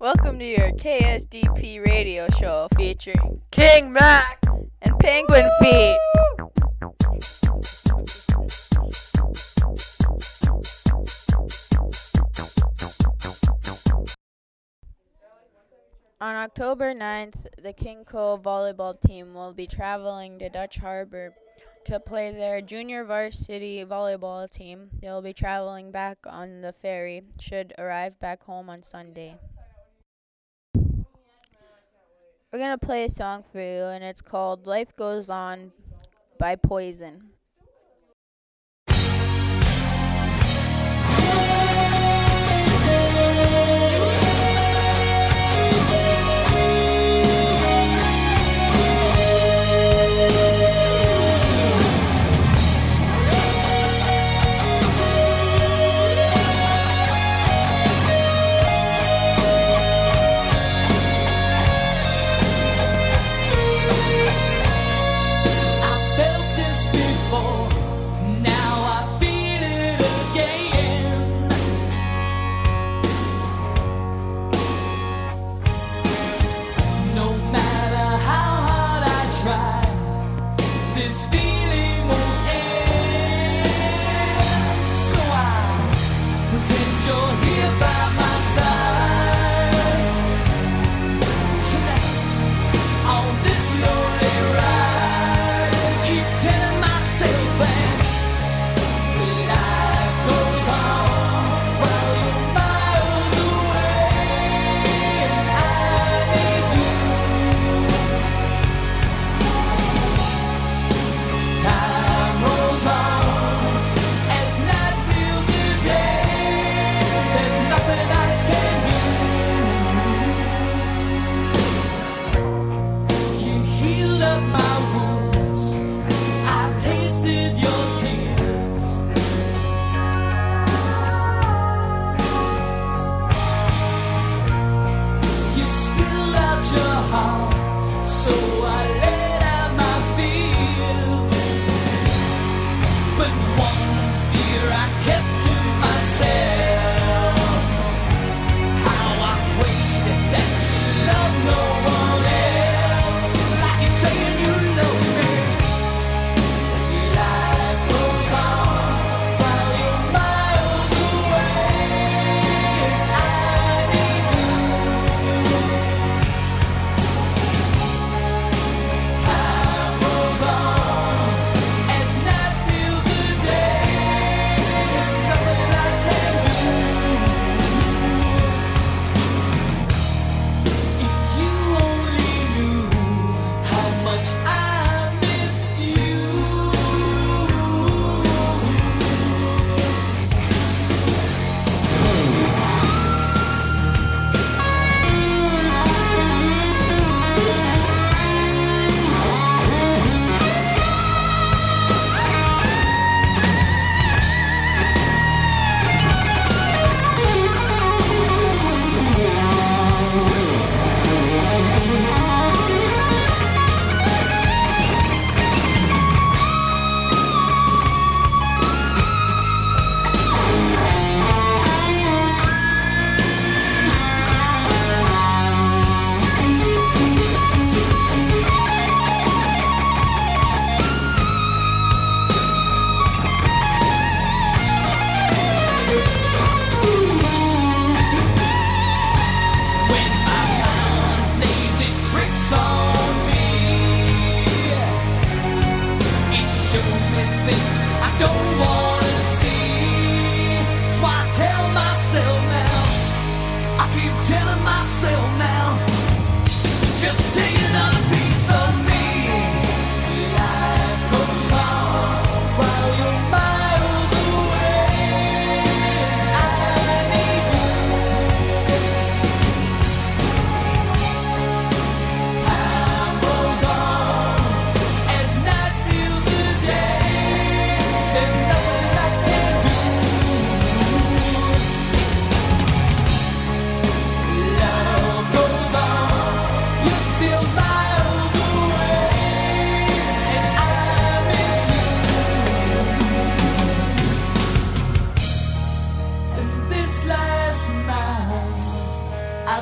Welcome to your KSDP radio show featuring King Mac and Penguin Feet. On October 9th, the King Cove volleyball team will be traveling to Dutch Harbor to play their junior varsity volleyball team. They'll be traveling back on the ferry, should arrive back home on Sunday. We're going to play a song for you, and it's called Life Goes On by Poison.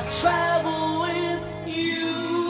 I travel with you.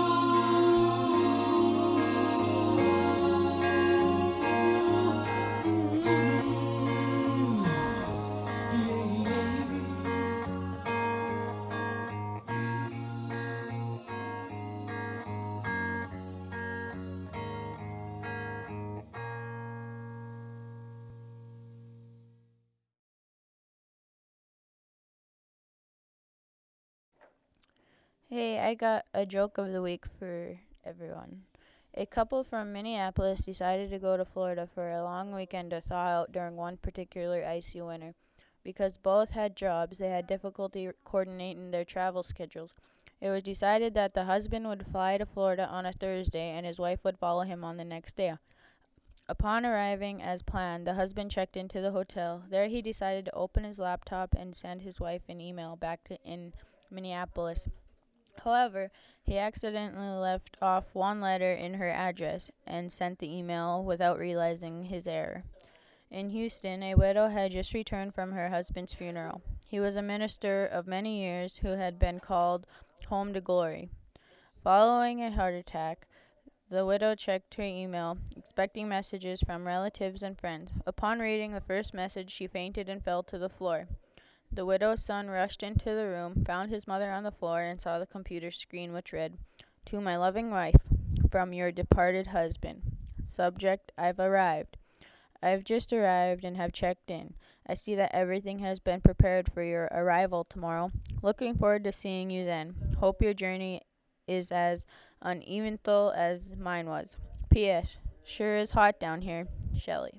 Hey, I got a joke of the week for everyone. A couple from Minneapolis decided to go to Florida for a long weekend to thaw out during one particular icy winter. Because both had jobs, they had difficulty coordinating their travel schedules. It was decided that the husband would fly to Florida on a Thursday and his wife would follow him on the next day. Upon arriving as planned, the husband checked into the hotel. There he decided to open his laptop and send his wife an email back in Minneapolis. However, he accidentally left off one letter in her address and sent the email without realizing his error. In Houston, a widow had just returned from her husband's funeral. He was a minister of many years who had been called home to glory. Following a heart attack, the widow checked her email, expecting messages from relatives and friends. Upon reading the first message, she fainted and fell to the floor. The widow's son rushed into the room, found his mother on the floor, and saw the computer screen which read, "To my loving wife, from your departed husband. Subject, I've arrived. I've just arrived and have checked in. I see that everything has been prepared for your arrival tomorrow. Looking forward to seeing you then. Hope your journey is as uneventful as mine was. P.S. Sure is hot down here. Shelley."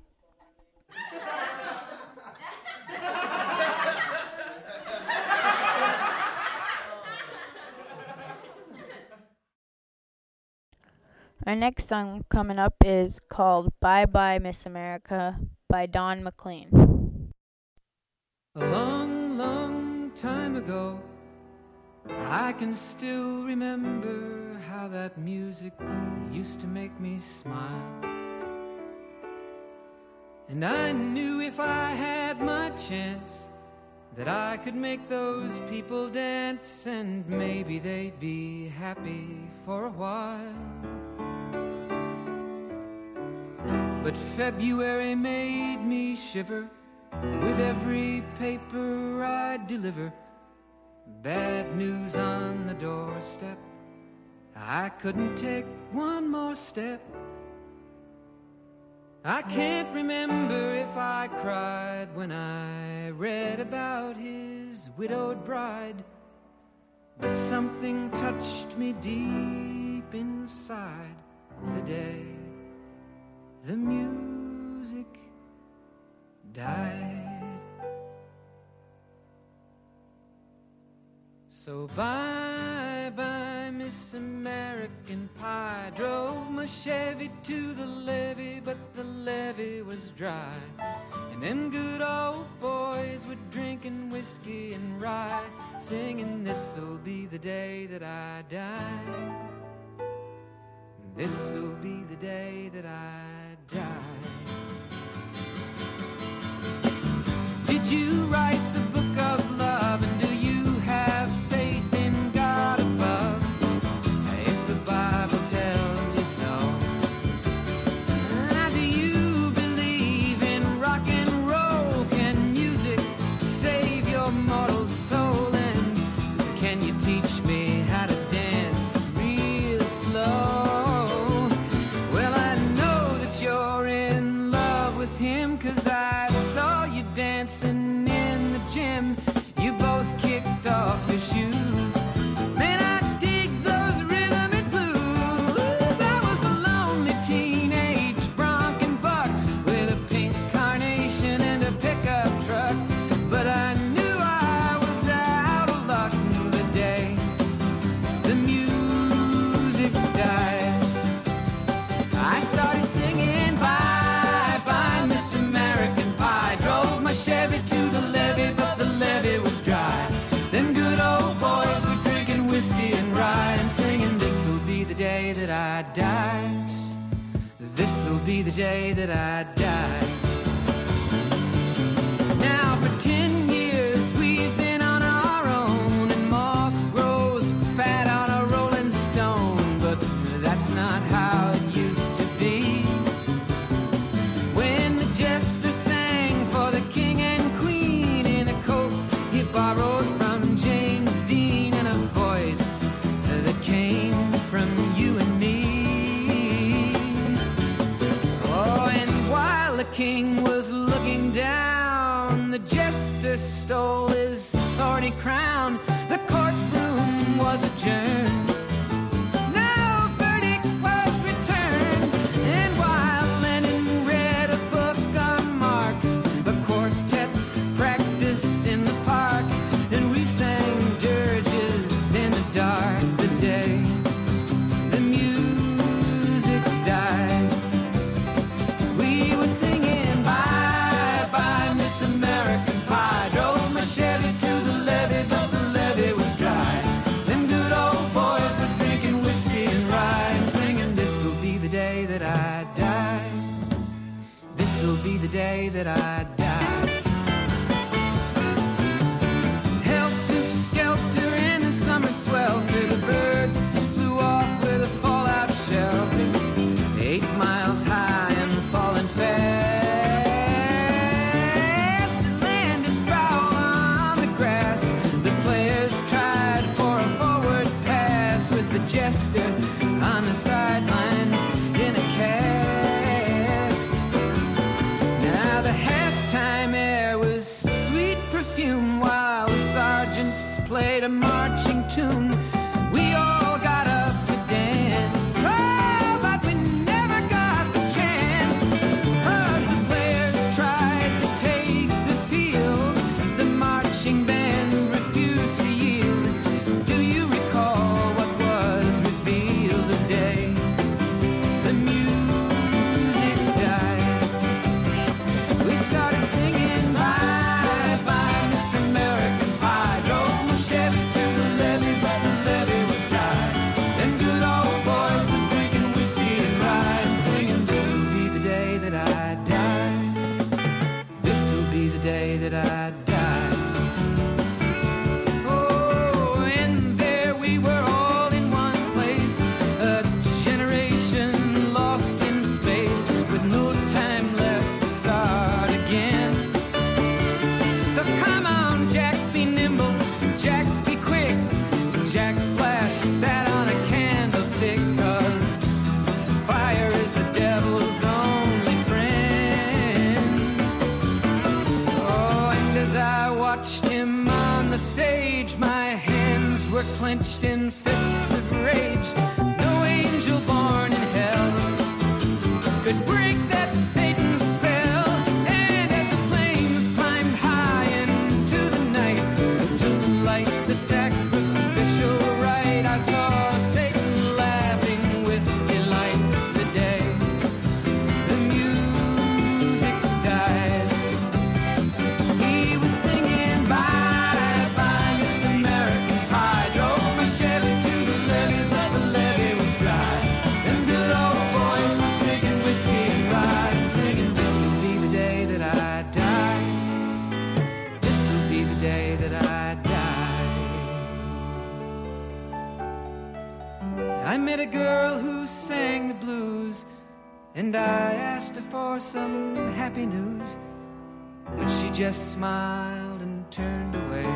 Our next song coming up is called Bye Bye Miss America by Don McLean. A long, long time ago, I can still remember how that music used to make me smile. And I knew if I had my chance that I could make those people dance, and maybe they'd be happy for a while. But February made me shiver with every paper I'd deliver. Bad news on the doorstep. I couldn't take one more step. I can't remember if I cried when I read about his widowed bride, but something touched me deep inside the day the music died. So bye bye Miss American Pie. Drove my Chevy to the levee, but the levee was dry. And them good old boys were drinking whiskey and rye, singing, "This'll be the day that I die. This'll be the day that I die." Did you write the book of love, and do you have faith in God above? If the Bible tells you so. Do you believe in rock and roll? Can music save your mortal soul? And can you teach me how to dance real slow? Well, I know that you're in love with him, 'cause I saw you dancing in the gym. You both kicked off your shoes. Man, I dig those rhythm and blues. I was a lonely teenage bronc and buck with a pink carnation and a pickup truck, but I knew I was out of luck the day the music died. I started singing bye bye Miss American Pie. Drove my Chevy to the levee, but the levee was dry. Them good old boys were drinking whiskey and rye and singing, "This'll be the day that I die. This'll be the day that I die." Now for 10 years we've been on our own in Moss Caesar stole his thorny crown, the courtroom was adjourned. No verdict was returned, and while Lenin read a book on Marx, the quartet practiced in the park, and we sang dirges in the dark. The day the music died, we were singing bye bye Miss American Pie. Drove my Chevy to the levee, but the levee was dry. Them good old boys were drinking whiskey and rye, and singing, this'll be the day that I die. This'll be the day that I die. Helter skelter in the summer swelter, the birds flew off with a fallout shelter, 8 miles high and falling fast. It landed foul on the grass. The players tried for a forward pass, with the jester on the sidelines in a cast. Now the halftime air was sweet perfume, while the sergeants played a marching tune. We all got up to dance, oh, but we never got the chance, 'cause the players tried to take the field. The marching band refused to yield. Do you recall what was revealed the day the music died? We started singing bye bye Miss American Pie. Drove my Chevy to the levee, but the levee was dry. Them good old boys were drinking whiskey and rye, and singing, this'll be the day that I die. This'll be the day that I die. Oh, and there we were all in one place, a generation lost in space, with no time left to start again. So come on, Jack, be nimble, Jack, be quick. Jack Flash sat on a candlestick, 'cause fire is the devil's only friend. Oh, and as I watched him on the stage, my hands were clenched in fists of rage. No angel born in hell could break that Satan's spell. And as the flames climbed high into the night, to light the sacrificial rite, I saw Satan laughing with delight. The day the music died, he was singing bye bye Miss American Pie. Drove my Chevy to the levee, but the levee was dry. Them good old boys were drinking whiskey and rye, and singing, this'll be the day that I die. This'll be the day that I die. I met a girl who sang the blues, and I asked her for some happy news, but she just smiled and turned away.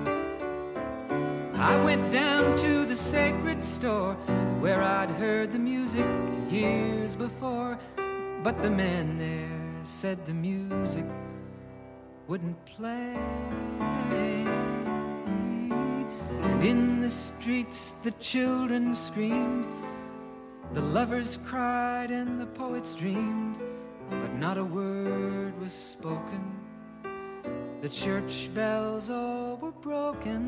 I went down to the sacred store, where I'd heard the music years before, but the man there said the music wouldn't play. And in the streets the children screamed, the lovers cried, and the poets dreamed, but not a word was spoken. The church bells all were broken,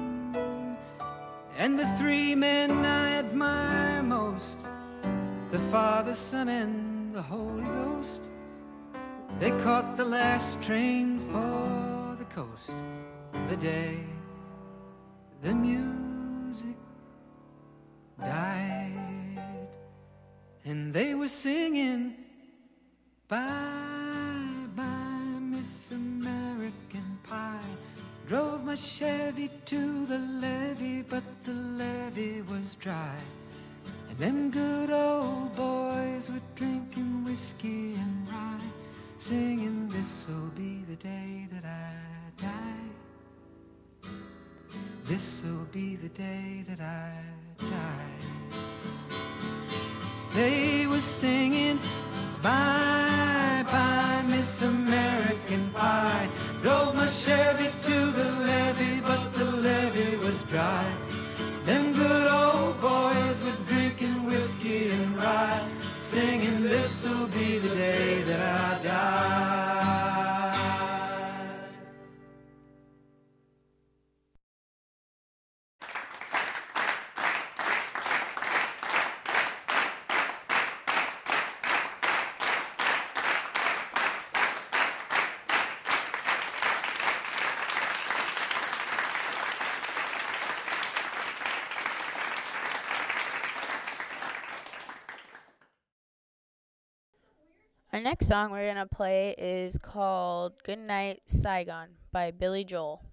and the 3 men I admire most, the Father, Son, and the Holy Ghost, they caught the last train for the coast. The day the music died, and they were singing bye bye Miss American Pie. Drove my Chevy to the levee, but the levee was dry. And them good old boys were drinking whiskey and rye, singing, this'll be the day that I die. This'll be the day that I die. They were singing bye bye Miss American Pie. Drove my Chevy levee to the levee, but the levee was dry. Them good old boys were drinking whiskey and rye, singing, this'll be the day that I die. Our next song we're going to play is called Goodnight Saigon by Billy Joel.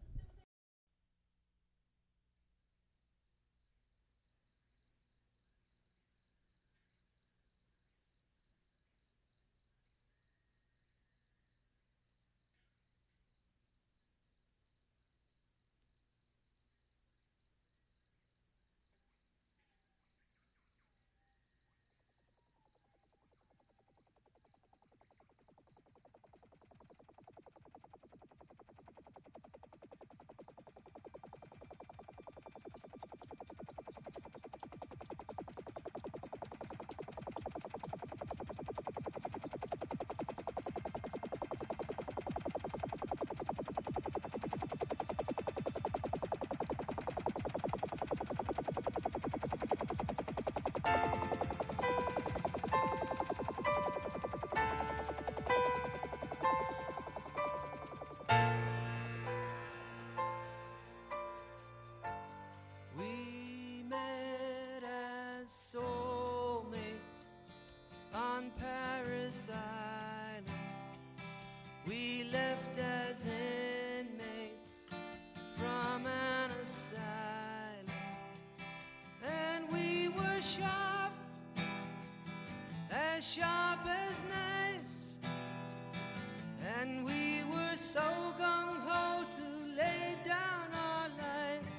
We met as soulmates on Paris Island. We left as inmates from an asylum, and we were sharp as knives, and we were so gung-ho to lay down our lives.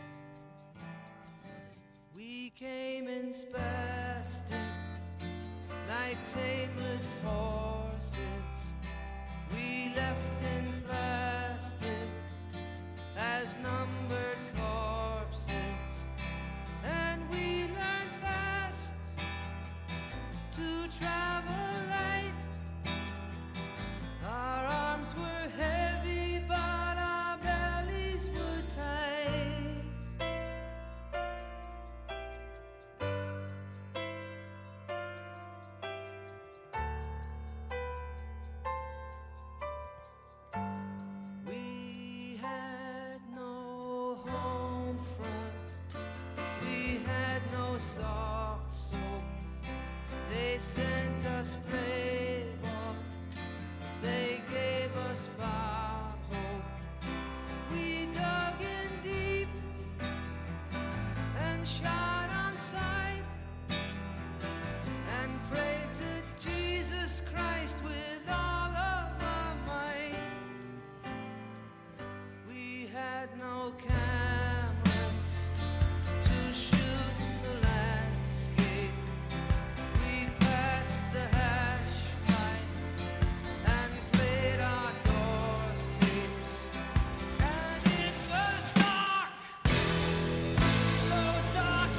We came in spastic like tameless horses. We left in plastic as numbered corpses, and we learned fast to travel light. Our arms were heavy, but our bellies were tight. We had no home front, we had no soft soap. They sent us Playboy, they gave us bar hope. We dug in deep and shot on sight, and prayed to Jesus Christ with all of our might. We had no cameras to shoot the landscape. We passed the hash pipe and played our doors tapes. And it was dark, so dark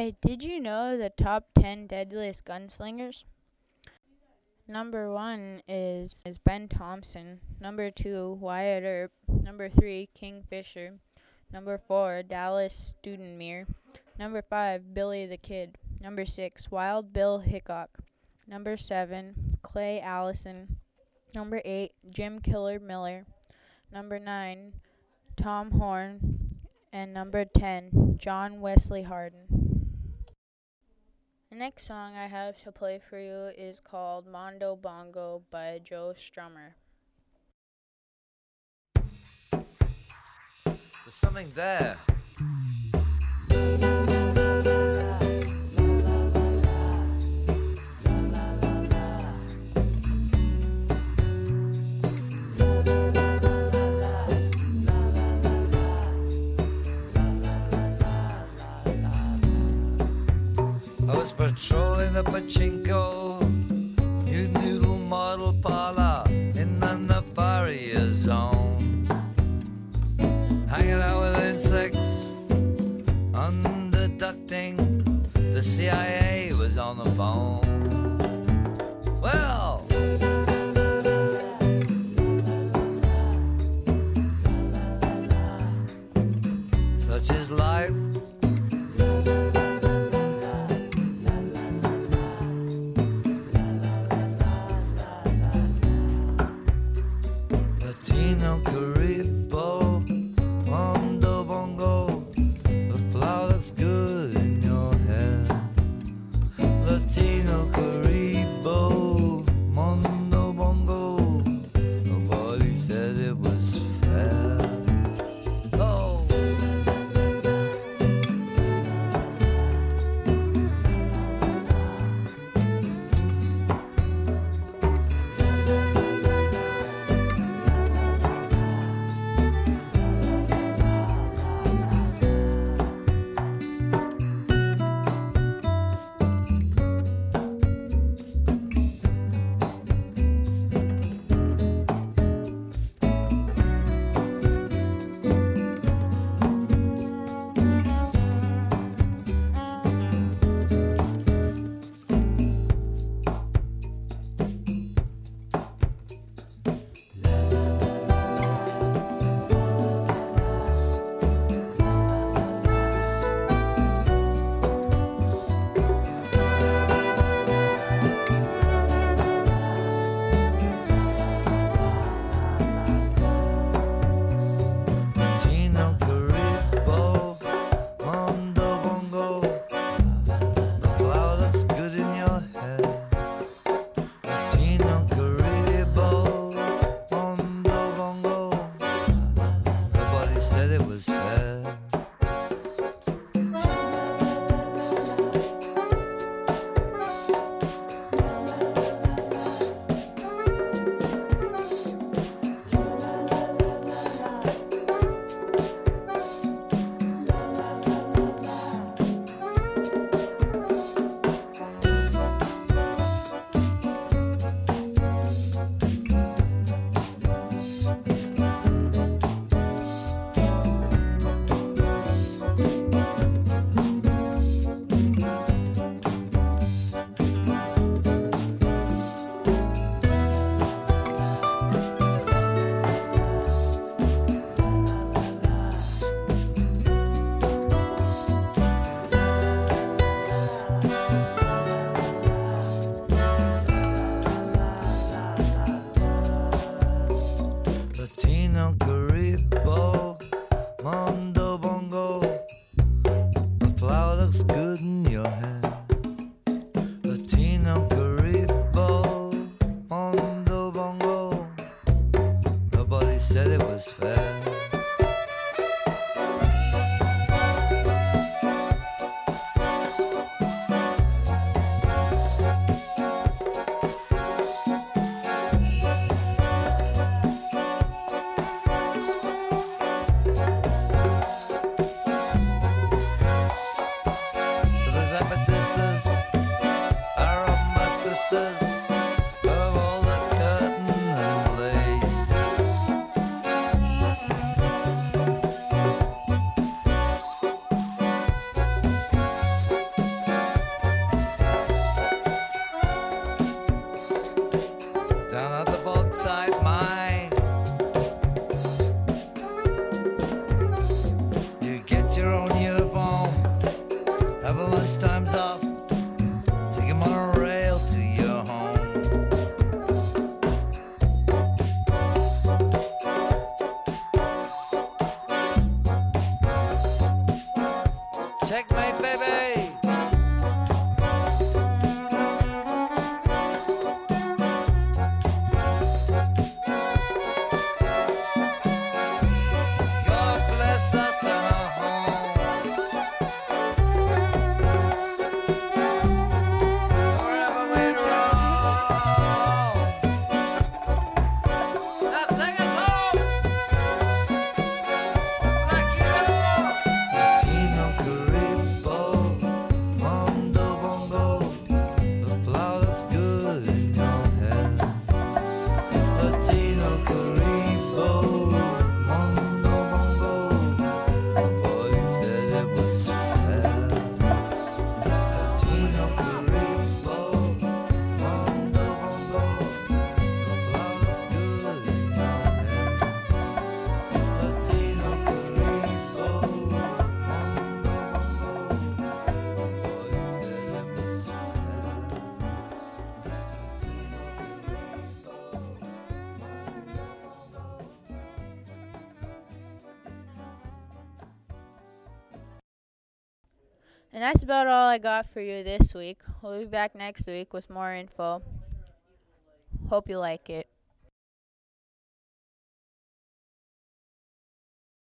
Hey, did you know the top 10 deadliest gunslingers? Number 1 is Ben Thompson. Number 2, Wyatt Earp. Number 3, King Fisher. Number 4, Dallas Studenmere. Number 5, Billy the Kid. Number 6, Wild Bill Hickok. Number 7, Clay Allison. Number 8, Jim Killer Miller. Number 9, Tom Horn. And number 10, John Wesley Hardin. The next song I have to play for you is called Mondo Bongo by Joe Strummer. There's something there. I was patrolling the pachinko, new noodle model parlor in the Nefaria zone. Hanging out with insects, underducting. The CIA was on the phone. Well, such is life. Latino Caribo, Mondo Bongo, the flower looks good in your hair. Latino Caribo, Mondo Bongo, nobody said it was fair. Oh. Latino Caribo, Mondo Bongo, the flower looks good in your hair. Latino Caribo, Mondo Bongo, nobody said it was fair. Latino Caribo, Mondo Bongo, the flower looks good in your hair. Latino Caribo, Mondo Bongo, nobody said it was fair. The Zapatistas are of my sisters, of all the curtain and lace. And that's about all I got for you this week. We'll be back next week with more info. Hope you like it.